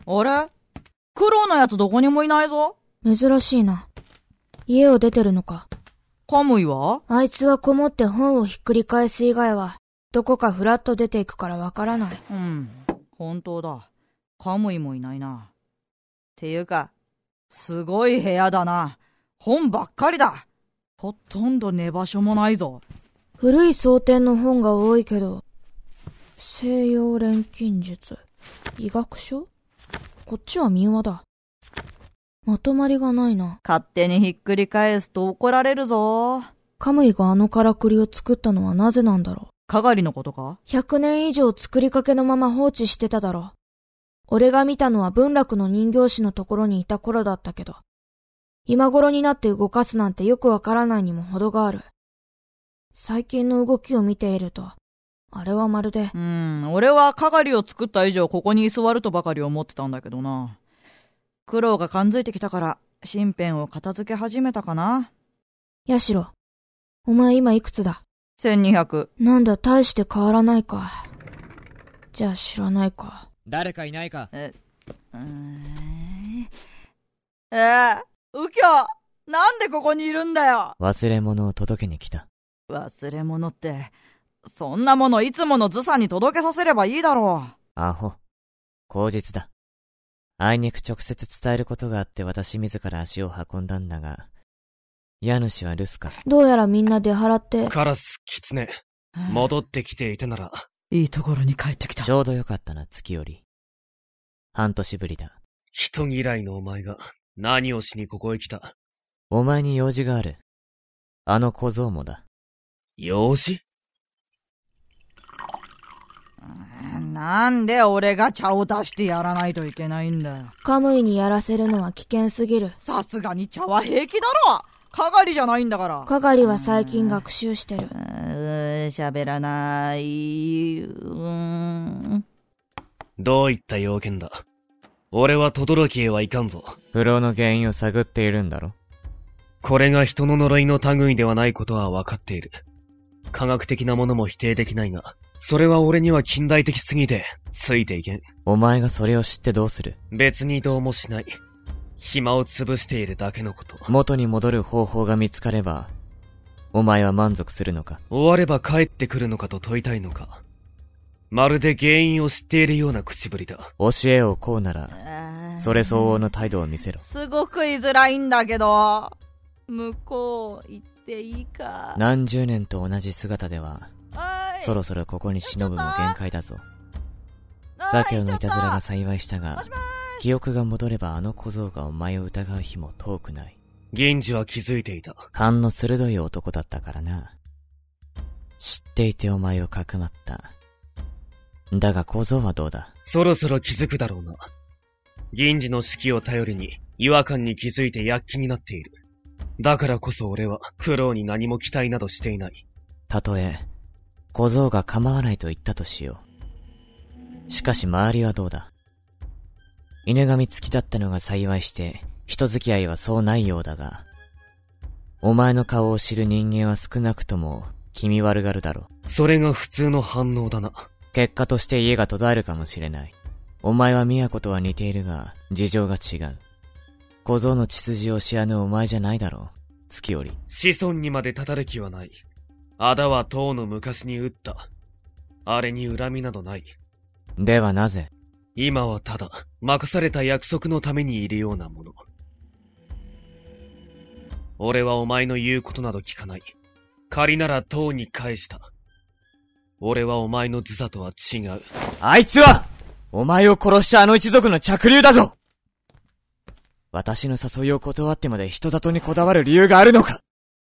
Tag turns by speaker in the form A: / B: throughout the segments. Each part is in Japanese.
A: あれ？クロのやつどこにもいないぞ。
B: 珍しいな。家を出てるのか。
A: カムイは？
B: あいつはこもって本をひっくり返す以外は、どこかフラッと出ていくからわからない。
A: 本当だ。カムイもいないな。っていうか、すごい部屋だな。本ばっかりだ。ほとんど寝場所もないぞ。
B: 古い装填の本が多いけど、西洋錬金術、医学書？こっちは民話だ。まとまりがないな。
A: 勝手にひっくり返すと怒られるぞ。
B: カムイがあのからくりを作ったのはなぜなんだろう。
A: かがりのことか？
B: 100 年以上作りかけのまま放置してただろう。俺が見たのは文楽の人形師のところにいた頃だったけど、今頃になって動かすなんてよくわからないにも程がある。最近の動きを見ていると、あれはまるで。
A: 俺はかがりを作った以上ここに居座るとばかり思ってたんだけどな。苦労が感づいてきたから身辺を片付け始めたかな。
B: ヤシロ、お前今いくつだ
A: ？1200。
B: なんだ、大して変わらないか。じゃあ知らないか。
C: 誰かいないか？
A: 右京、なんでここにいるんだよ。
C: 忘れ物を届けに来た。
A: 忘れ物って、そんなものいつものズさんに届けさせればいいだろう。
C: アホ。口実だ。あいにく直接伝えることがあって私自ら足を運んだんだが、家主は留守か。
B: どうやらみんな出払って。
D: カラス、キツネ、戻ってきていてなら。
A: いいところに帰ってきた。
C: ちょうどよかったな、月より。半年ぶりだ。
D: 人嫌いのお前が何をしにここへ来た？
C: お前に用事がある。あの小僧もだ。
D: 用事？
A: なんで俺が茶を出してやらないといけないんだよ。
B: カムイにやらせるのは危険すぎる。
A: さすがに茶は平気だろ。かがりじゃないんだから。
B: かがりは最近学習してる。
A: 喋らない。
D: どういった用件だ？俺は轟へは行かんぞ。
C: 不老の原因を探っているんだろ。
D: これが人の呪いの類ではないことは分かっている。科学的なものも否定できないが、それは俺には近代的すぎて、ついていけん。
C: お前がそれを知ってどうする？
D: 別にどうもしない。暇を潰しているだけのこと。
C: 元に戻る方法が見つかれば、お前は満足するのか？
D: 終われば帰ってくるのかと問いたいのか。まるで原因を知っているような口ぶりだ。
C: 教えをこうなら、それ相応の態度を見せろ。
A: すごく言いづらいんだけど、向こう行っていいか？
C: 何十年と同じ姿では、そろそろここに忍ぶも限界だぞ。左京のいたずらが幸いしたが、記憶が戻ればあの小僧がお前を疑う日も遠くない。
D: 銀次は気づいていた。
C: 勘の鋭い男だったからな。知っていてお前をかくまった。だが小僧はどうだ？
D: そろそろ気づくだろうな。銀次の指揮を頼りに違和感に気づいて躍起になっている。だからこそ俺は苦労に何も期待などしていない。
C: たとえ小僧が構わないと言ったとしよう。しかし周りはどうだ？犬神付きだったのが幸いして人付き合いはそうないようだが、お前の顔を知る人間は少なくとも気味悪がるだろう。
D: それが普通の反応だな。
C: 結果として家が途絶えるかもしれない。お前は都とは似ているが事情が違う。小僧の血筋を知らぬお前じゃないだろう、月より。
D: 子孫にまでたたる気はない。仇は唐の昔に撃った。あれに恨みなどない。
C: ではなぜ？
D: 今はただ任された約束のためにいるようなもの。俺はお前の言うことなど聞かない。仮なら唐に返した。俺はお前のズザとは違う。
C: あいつはお前を殺したあの一族の嫡流だぞ。私の誘いを断ってまで人里にこだわる理由があるのか？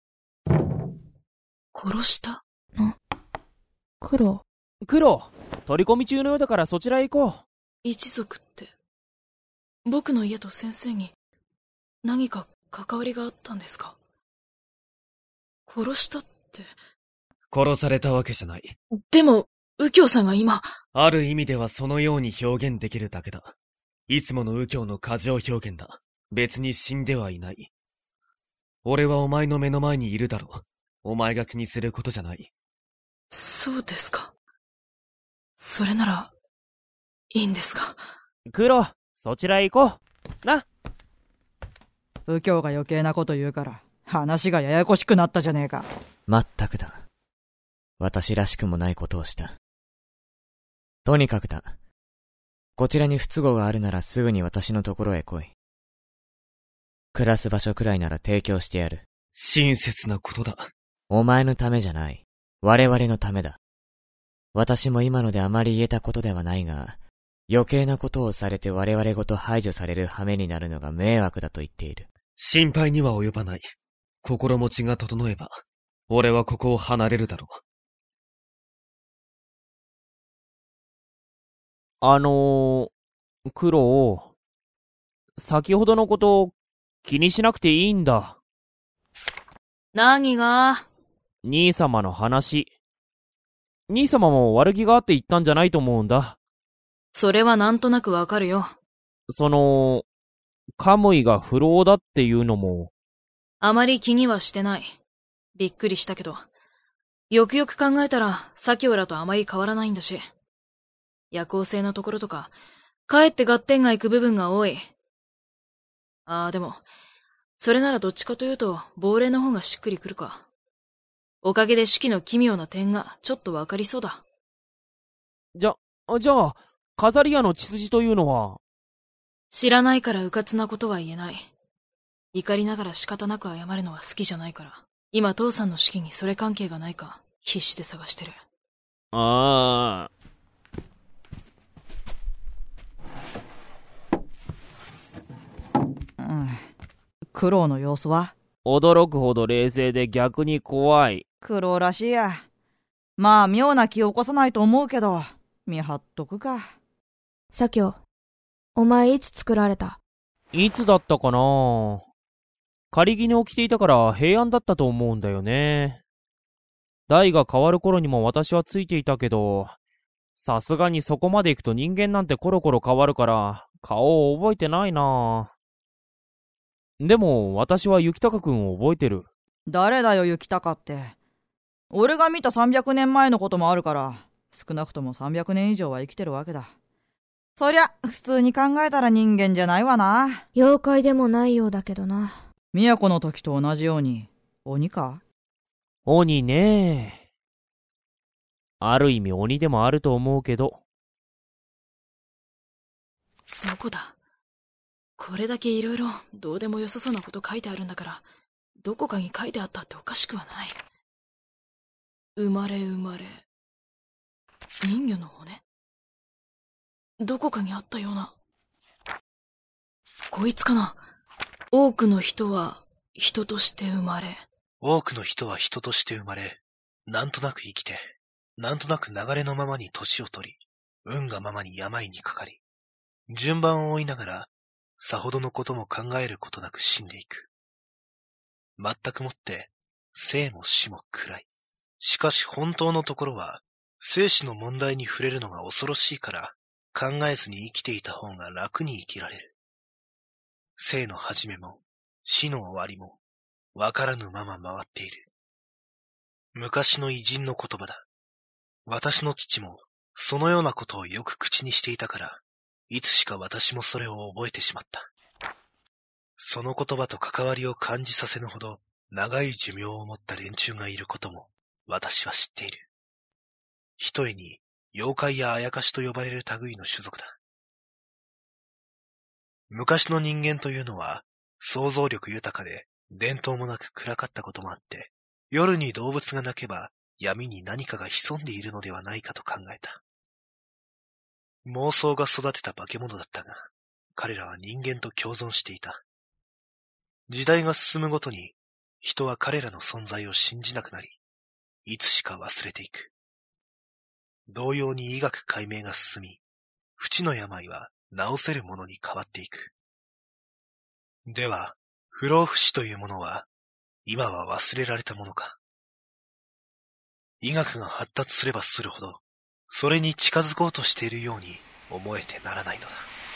E: 殺した？
B: クロ。
F: 取り込み中のようだからそちらへ行こう。
E: 一族って、僕の家と先生に何か関わりがあったんですか？殺したって。
D: 殺されたわけじゃない。
E: でも、右京さんが今。
D: ある意味ではそのように表現できるだけだ。いつもの右京の過剰表現だ。別に死んではいない。俺はお前の目の前にいるだろう。お前が気にすることじゃない。
E: そうですか。それなら、いいんですが。
F: そちらへ行こう。な。
A: 右京が余計なこと言うから、話がややこしくなったじゃねえか。
C: まったくだ。私らしくもないことをした。とにかくだ。こちらに不都合があるならすぐに私のところへ来い。暮らす場所くらいなら提供してやる。
D: 親切なことだ。
C: お前のためじゃない。我々のためだ。私も今のであまり言えたことではないが、余計なことをされて我々ごと排除される羽目になるのが迷惑だと言っている。
D: 心配には及ばない。心持ちが整えば、俺はここを離れるだろ
F: う。クロウ、先ほどのこと気にしなくていいんだ。
E: 何が？
F: 兄様の話。兄様も悪気があって言ったんじゃないと思うんだ。
E: それはなんとなくわかるよ。
F: カムイが不老だっていうのも。
E: あまり気にはしてない。びっくりしたけど。よくよく考えたら、サキオらとあまり変わらないんだし。夜行性のところとか、かえって合点がいく部分が多い。でも、それならどっちかというと、亡霊の方がしっくりくるか。おかげで手記の奇妙な点がちょっとわかりそうだ。
F: じゃあ、飾り屋の血筋というのは？
E: 知らないから迂闊なことは言えない。怒りながら仕方なく謝るのは好きじゃないから、今父さんの手記にそれ関係がないか、必死で探してる。
A: 苦労の様子は？
F: 驚くほど冷静で逆に怖い。
A: 苦労らしいや。まあ妙な気を起こさないと思うけど、見張っとくか。
B: サキオ、お前いつ作られた？
F: いつだったかな。仮着に起きていたから平安だったと思うんだよね。代が変わる頃にも私はついていたけど、さすがにそこまで行くと人間なんてコロコロ変わるから顔を覚えてないな。でも私は雪高くんを覚えてる。
A: 誰だよ雪高って。俺が見た300年前のこともあるから、少なくとも300年以上は生きてるわけだ。そりゃ普通に考えたら人間じゃないわな。
B: 妖怪でもないようだけどな。
A: 都の時と同じように鬼か？
F: 鬼ね。ある意味鬼でもあると思うけど。
E: どこだ？これだけいろいろどうでもよさそうなこと書いてあるんだから、どこかに書いてあったっておかしくはない。生まれ。人魚の骨？どこかにあったような。こいつかな。多くの人は人として生まれ。
G: 多くの人は人として生まれ、なんとなく生きて、なんとなく流れのままに年を取り、運がままに病にかかり、順番を追いながら、さほどのことも考えることなく死んでいく。全くもって、生も死も暗い。しかし本当のところは、生死の問題に触れるのが恐ろしいから、考えずに生きていた方が楽に生きられる。生の始めも、死の終わりも、わからぬまま回っている。昔の偉人の言葉だ。私の父も、そのようなことをよく口にしていたから、いつしか私もそれを覚えてしまった。その言葉と関わりを感じさせぬほど、長い寿命を持った連中がいることも、私は知っている。ひとえに、妖怪やあやかしと呼ばれる類の種族だ。昔の人間というのは、想像力豊かで、伝統もなく暗かったこともあって、夜に動物が鳴けば、闇に何かが潜んでいるのではないかと考えた。妄想が育てた化け物だったが、彼らは人間と共存していた。時代が進むごとに、人は彼らの存在を信じなくなり、いつしか忘れていく。同様に医学解明が進み、不治の病は治せるものに変わっていく。では、不老不死というものは、今は忘れられたものか。医学が発達すればするほど、それに近づこうとしているように思えてならないのだ。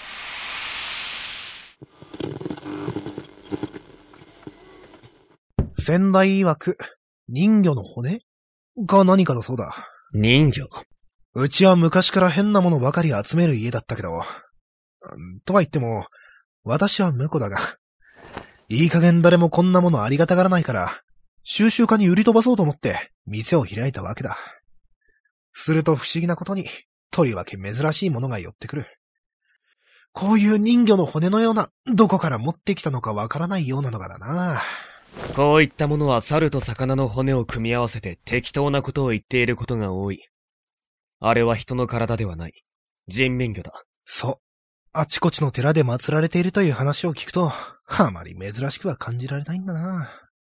H: 先代曰く、人魚の骨か何かだそうだ。
D: 人魚？
H: うちは昔から変なものばかり集める家だったけど、 とは言っても、私は婿だが、いい加減誰もこんなものありがたがらないから、収集家に売り飛ばそうと思って店を開いたわけだ。すると不思議なことに、とりわけ珍しいものが寄ってくる。こういう人魚の骨のような、どこから持ってきたのかわからないようなのがだな。
D: こういったものは猿と魚の骨を組み合わせて適当なことを言っていることが多い。あれは人の体ではない。人面魚だ。
H: そう。あちこちの寺で祀られているという話を聞くと、あまり珍しくは感じられないんだな。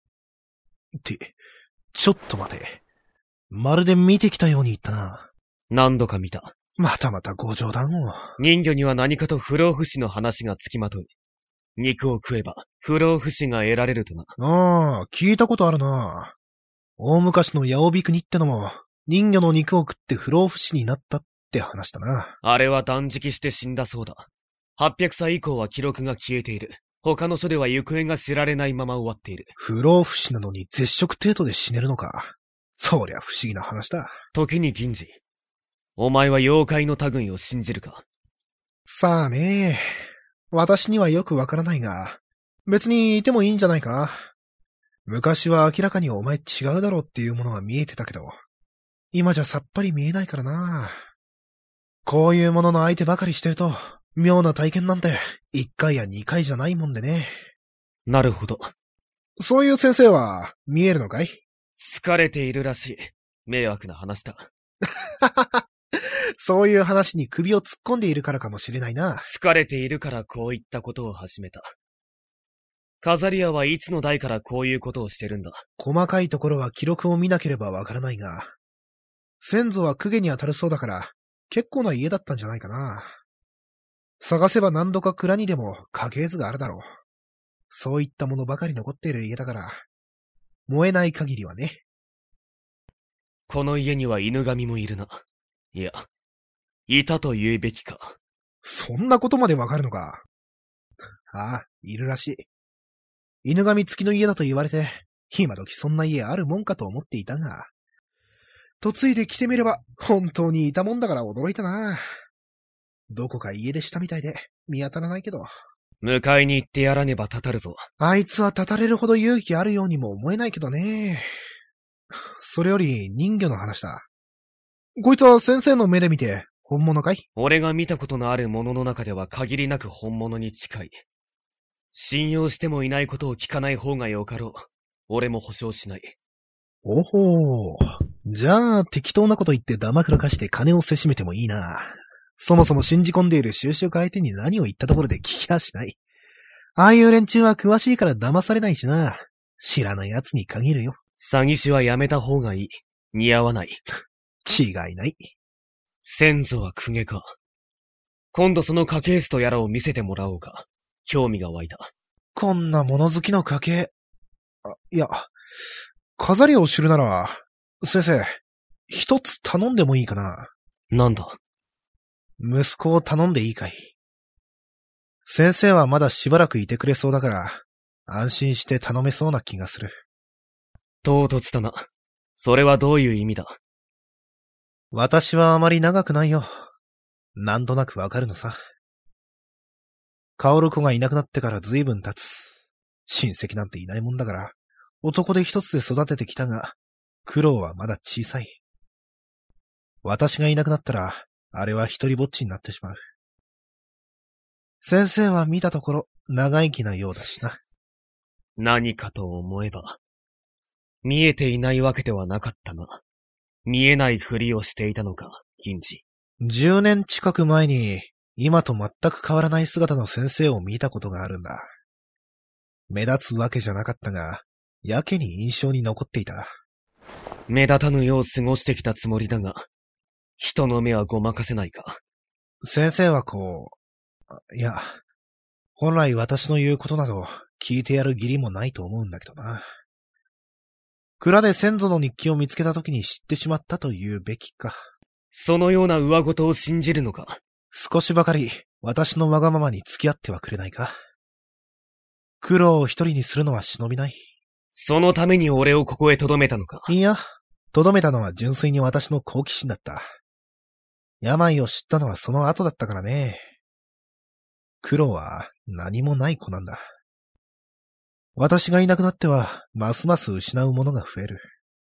H: ちょっと待て。まるで見てきたように言ったな。
D: 何度か見た。
H: またまたご冗談を。
D: 人魚には何かと不老不死の話がつきまとう。肉を食えば不老不死が得られるとな。
H: ああ、聞いたことあるな。大昔の八尾国ってのも、人魚の肉を食って不老不死になったって話だな。
D: あれは断食して死んだそうだ。800歳以降は記録が消えている。他の書では行方が知られないまま終わっている。
H: 不老不死なのに絶食程度で死ねるのか。そりゃ不思議な話だ。
D: 時に銀次。お前は妖怪の類を信じるか？
H: さあね。私にはよくわからないが、別にいてもいいんじゃないか。昔は明らかにお前違うだろうっていうものが見えてたけど、今じゃさっぱり見えないからな。こういうものの相手ばかりしてると、妙な体験なんて1回や2回じゃないもんでね。
D: なるほど。
H: そういう先生は見えるのかい？
D: 疲れているらしい。迷惑な話だ。
H: そういう話に首を突っ込んでいるからかもしれないな。
D: 疲れているからこういったことを始めた。カザリアはいつの代からこういうことをしてるんだ？
H: 細かいところは記録を見なければわからないが、先祖は公家に当たるそうだから、結構な家だったんじゃないかな。探せば何度か蔵にでも家系図があるだろう。そういったものばかり残っている家だから、燃えない限りはね。
D: この家には犬神もいるな。いや、いたと言うべきか。
H: そんなことまでわかるのか。ああ、いるらしい。犬神付きの家だと言われて、今時そんな家あるもんかと思っていたが、嫁いで来てみれば、本当にいたもんだから驚いたな。どこか家出したみたいで、見当たらないけど。
D: 迎えに行ってやらねばたたるぞ。
H: あいつはたたれるほど勇気あるようにも思えないけどね。それより人魚の話だ。こいつは先生の目で見て、本物かい？
D: 俺が見たことのあるものの中では限りなく本物に近い。信用してもいないことを聞かない方がよかろう。俺も保証しない。
H: おほー。じゃあ、適当なこと言ってダマくらかして金をせしめてもいいな。そもそも信じ込んでいる収集家相手に何を言ったところで聞きやしない。ああいう連中は詳しいから騙されないしな。知らない奴に限るよ。
D: 詐欺師はやめた方がいい。似合わない。
H: 違いない。
D: 先祖は公家か。今度その家系図とやらを見せてもらおうか。興味が湧いた。
H: こんな物好きの家系。いや、飾りを知るなら、先生、一つ頼んでもいいかな。
D: なんだ？
H: 息子を頼んでいいかい？先生はまだしばらくいてくれそうだから、安心して頼めそうな気がする。
D: 唐突だな。それはどういう意味だ？
H: 私はあまり長くないよ。なんとなくわかるのさ。薫子がいなくなってから随分経つ。親戚なんていないもんだから、男で一つで育ててきたが、苦労はまだ小さい。私がいなくなったら、あれは一人ぼっちになってしまう。先生は見たところ、長生きなようだしな。
D: 何かと思えば、見えていないわけではなかったな。見えないふりをしていたのか、銀次。
H: 10年近く前に、今と全く変わらない姿の先生を見たことがあるんだ。目立つわけじゃなかったが、やけに印象に残っていた。
D: 目立たぬよう過ごしてきたつもりだが、人の目はごまかせないか。
H: 先生はいや、本来私の言うことなど聞いてやる義理もないと思うんだけどな。蔵で先祖の日記を見つけた時に知ってしまったと言うべきか。
D: そのような上事を信じるのか？
H: 少しばかり私のわがままに付き合ってはくれないか。苦労を一人にするのは忍びない。
D: そのために俺をここへ留めたのか？
H: いや、留めたのは純粋に私の好奇心だった。病を知ったのはその後だったからね。 苦労は何もない子なんだ。私がいなくなっては、ますます失うものが増える。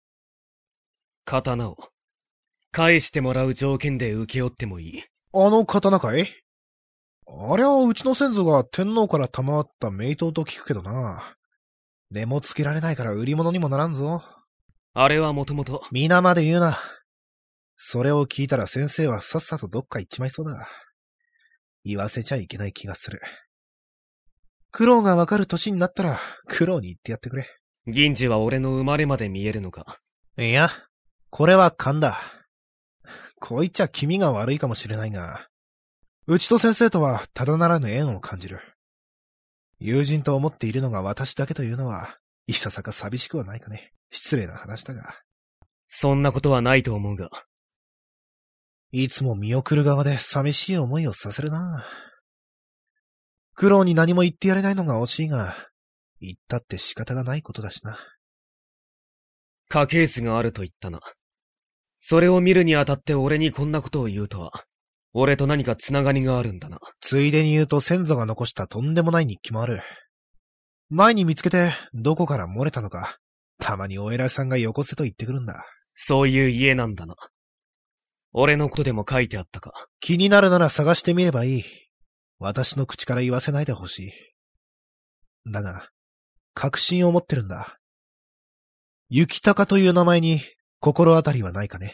D: 刀を、返してもらう条件で請け負ってもいい。
H: あの刀かい？あれはうちの先祖が天皇から賜った名刀と聞くけどな。値もつけられないから売り物にもならんぞ。
D: あれはもともと。
H: 皆まで言うな。それを聞いたら先生はさっさとどっか行っちまいそうだ。言わせちゃいけない気がする。苦労がわかる年になったら苦労に言ってやってくれ。
D: 銀次は俺の生まれまで見えるのか？
H: いや、これは勘だ。こう言っちゃ気味が悪いかもしれないが、うちと先生とはただならぬ縁を感じる。友人と思っているのが私だけというのは、いささか寂しくはないかね。失礼な話だが。
D: そんなことはないと思うが。
H: いつも見送る側で寂しい思いをさせるな。苦労に何も言ってやれないのが惜しいが、言ったって仕方がないことだしな。
D: 家系図があると言ったな。それを見るにあたって俺にこんなことを言うとは、俺と何かつながりがあるんだな。
H: ついでに言うと先祖が残したとんでもない日記もある。前に見つけてどこから漏れたのか、たまにお偉いさんがよこせと言ってくるんだ。
D: そういう家なんだな。俺のことでも書いてあったか。
H: 気になるなら探してみればいい。私の口から言わせないでほしい。だが、確信を持ってるんだ。雪高という名前に心当たりはないかね。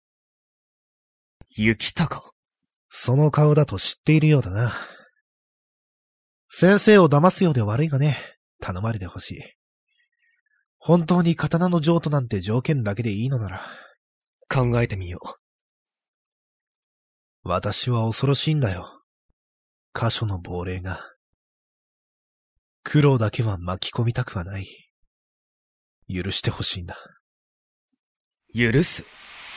D: 雪高？
H: その顔だと知っているようだな。先生を騙すようで悪いがね、頼まれてほしい。本当に刀の譲渡なんて条件だけでいいのなら。
D: 考えてみよう。
H: 私は恐ろしいんだよ。箇所の亡霊が。苦労だけは巻き込みたくはない。許してほしいんだ。
D: 許す？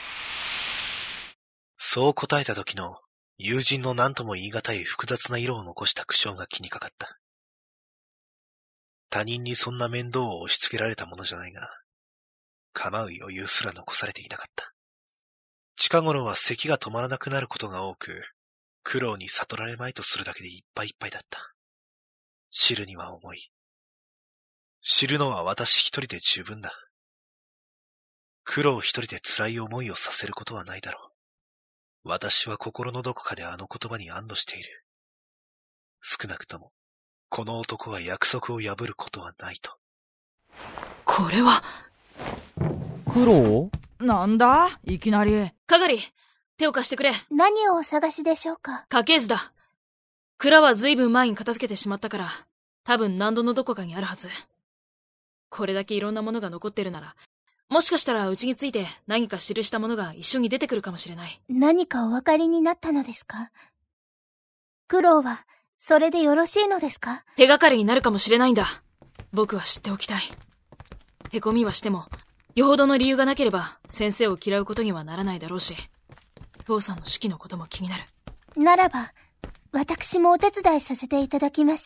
G: そう答えた時の友人の何とも言い難い複雑な色を残した苦笑が気にかかった。他人にそんな面倒を押し付けられたものじゃないが、構う余裕すら残されていなかった。近頃は咳が止まらなくなることが多く、苦労に悟られまいとするだけでいっぱいいっぱいだった。知るには重い。知るのは私一人で十分だ。苦労一人で辛い思いをさせることはないだろう。私は心のどこかであの言葉に安堵している。少なくとも、この男は約束を破ることはないと。
E: これは。
F: 苦労？
A: なんだいきなり。
E: かがり、手を貸してくれ。
I: 何をお探しでしょうか？
E: 家系図だ。蔵は随分前に片付けてしまったから、多分南戸のどこかにあるはず。これだけいろんなものが残ってるなら、もしかしたらうちについて何か記したものが一緒に出てくるかもしれない。
I: 何かお分かりになったのですか？苦労は、それでよろしいのですか？
E: 手がかりになるかもしれないんだ。僕は知っておきたい。へこみはしても、よほどの理由がなければ先生を嫌うことにはならないだろうし、父さんの手記のことも気になる。
I: ならば、私もお手伝いさせていただきます。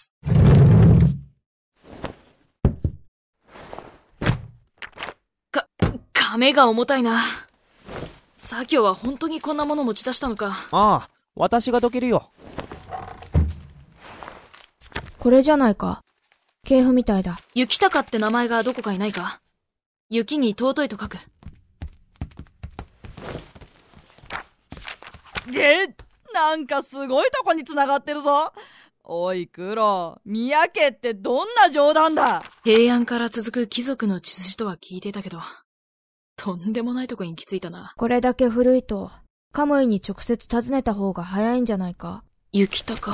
E: 亀が重たいな。左京は本当にこんなもの持ち出したのか。
F: ああ、私がどけるよ。
B: これじゃないか。系譜みたいだ。
E: 雪高って名前がどこかにないか？雪に尊いと書く。
A: なんかすごいとこに繋がってるぞ。おいクロ、宮家ってどんな冗談だ？
E: 平安から続く貴族の血筋とは聞いていたけど、とんでもないとこに行き着いたな。
B: これだけ古いと、カムイに直接訪ねた方が早いんじゃないか？
E: 雪高。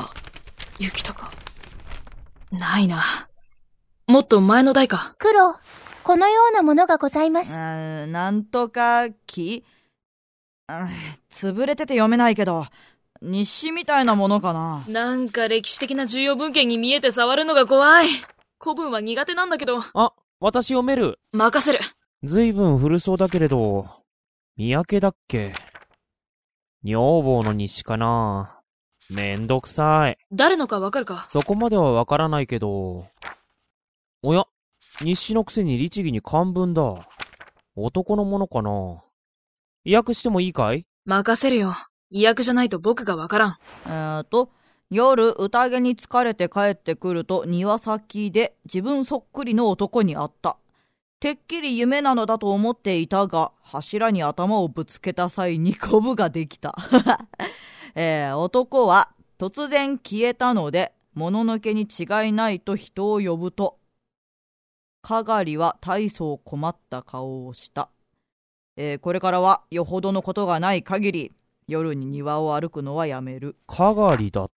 E: ないな。もっと前の代か。
I: 黒、このようなものがございます。
A: なんとか木？潰れてて読めないけど、日誌みたいなものかな。
E: なんか歴史的な重要文献に見えて触るのが怖い。古文は苦手なんだけど。
F: あ、私読める。
E: 任せる。
F: ずいぶん古そうだけれど、三宅だっけ？女房の日誌かな。めんどくさい。
E: 誰のかわかるか？
F: そこまではわからないけど。おや、日誌のくせに律儀に漢文だ。男のものかな。意訳してもいいかい？
E: 任せるよ。意訳じゃないと僕がわからん。
A: 夜、宴に疲れて帰ってくると庭先で自分そっくりの男に会った。てっきり夢なのだと思っていたが、柱に頭をぶつけた際にコブができた。男は突然消えたので、もののけに違いないと人を呼ぶと、かがりは大層困った顔をした。これからはよほどのことがない限り、夜に庭を歩くのはやめる。
F: かがりだって。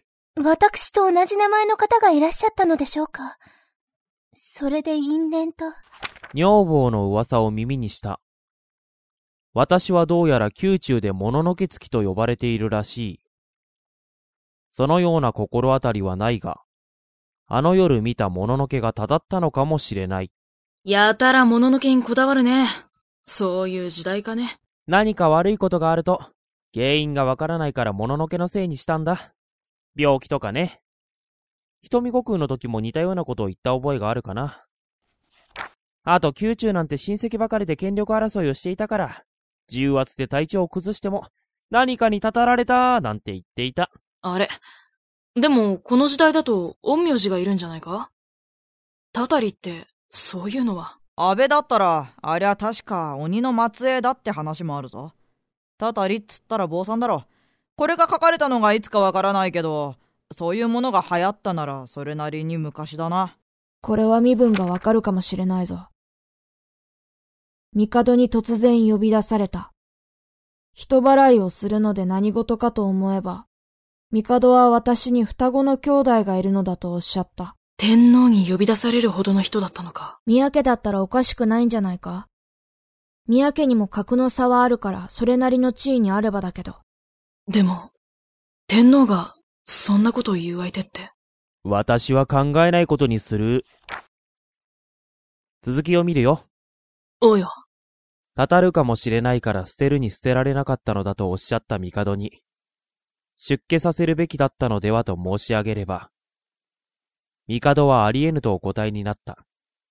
I: 私と同じ名前の方がいらっしゃったのでしょうか。それで因縁と。
F: 女房の噂を耳にした。私はどうやら宮中でもののけつきと呼ばれているらしい。そのような心当たりはないが、あの夜見たもののけがただったのかもしれない。
E: やたらもののけにこだわるね。そういう時代かね。
F: 何か悪いことがあると、原因がわからないからもののけのせいにしたんだ。病気とかね。瞳悟空の時も似たようなことを言った覚えがあるかな。あと宮中なんて親戚ばかりで権力争いをしていたから、重圧で体調を崩しても何かにたたられたなんて言っていた。
E: あれ。でもこの時代だと陰陽師がいるんじゃないか？たたりってそういうのは。
A: 安倍だったらありゃ確か鬼の末裔だって話もあるぞ。たたりっつったら坊さんだろ。これが書かれたのがいつかわからないけど、そういうものが流行ったならそれなりに昔だな。
B: これは身分がわかるかもしれないぞ。帝に突然呼び出された。人払いをするので何事かと思えば、帝は私に双子の兄弟がいるのだとおっしゃった。
E: 天皇に呼び出されるほどの人だったのか。
B: 宮家だったらおかしくないんじゃないか。宮家にも格の差はあるからそれなりの地位にあればだけど。
E: でも、天皇がそんなことを言う相手って。
F: 私は考えないことにする。続きを見るよ。
E: おうよ。
F: たたるかもしれないから捨てるに捨てられなかったのだとおっしゃった帝に、出家させるべきだったのではと申し上げれば、帝はありえぬとお答えになった。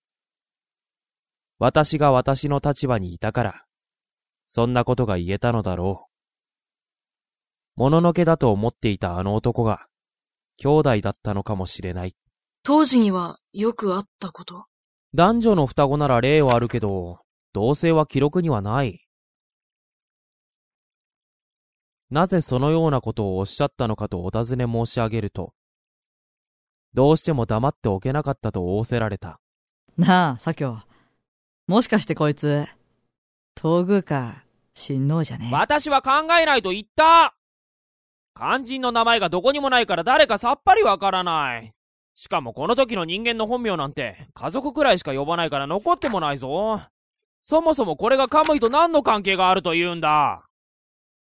F: 私が私の立場にいたから、そんなことが言えたのだろう。もののけだと思っていたあの男が、兄弟だったのかもしれない。
E: 当時にはよくあったこと？
F: 男女の双子なら例はあるけど、同性は記録にはない。なぜそのようなことをおっしゃったのかとお尋ね申し上げると、どうしても黙っておけなかったと仰せられた。
A: なあ、左京。もしかしてこいつ、東宮か親王じゃねえ？
F: 私は考えないと言った！肝心の名前がどこにもないから誰かさっぱりわからない。しかもこの時の人間の本名なんて家族くらいしか呼ばないから残ってもないぞ。そもそもこれがカムイと何の関係があるというんだ。